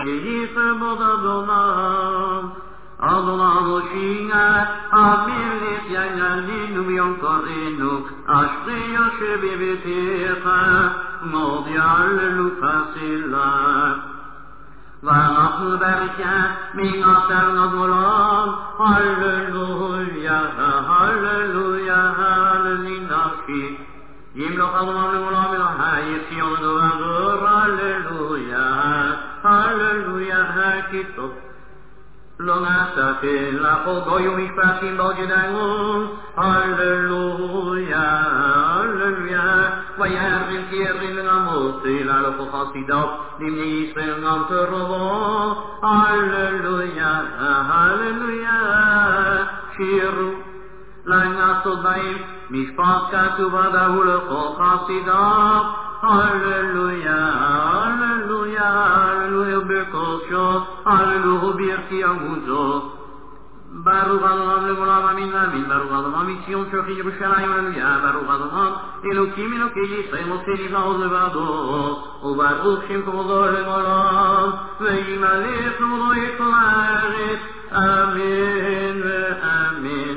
Yisrael Adonai, Adonai Moshiach, Amir Nityanalinu Yom Korinu, Ashri Yoshev B'Techa, Modi Allelu Chasilah. ואנחנו ברכת מנעתנו גבולם, הללויה, הללויה, הללי נפשי. ימלוך אדוניו לעולם אלוהי, ציון ודבר, הללויה, הללויה, כי טוב. לא נסתכל לכל גוי ומשפטים בעוד ידענו, הללויה, הללויה. וירם כי ירים לנמות, ללכו חסידיו, לבני ישראל גם תרובו, הללויה, הללויה. שירו לעשות בהם משפט כתוב ודאו לכל חסידיו, הללויה, הללויה, הללויה בכל שעות, הללויה ברכי עמודו. ברוך אדוניו לעולם אמין ואמין, ברוך אדוניו מציון שוכי ירושלים הללויה, ברוך אדוניו אלוקים אלוקי ישראל מוצא נפלאות לבדו, וברוך שם כבודו לעולם, וימלא כבודו את כל הארץ, אמן.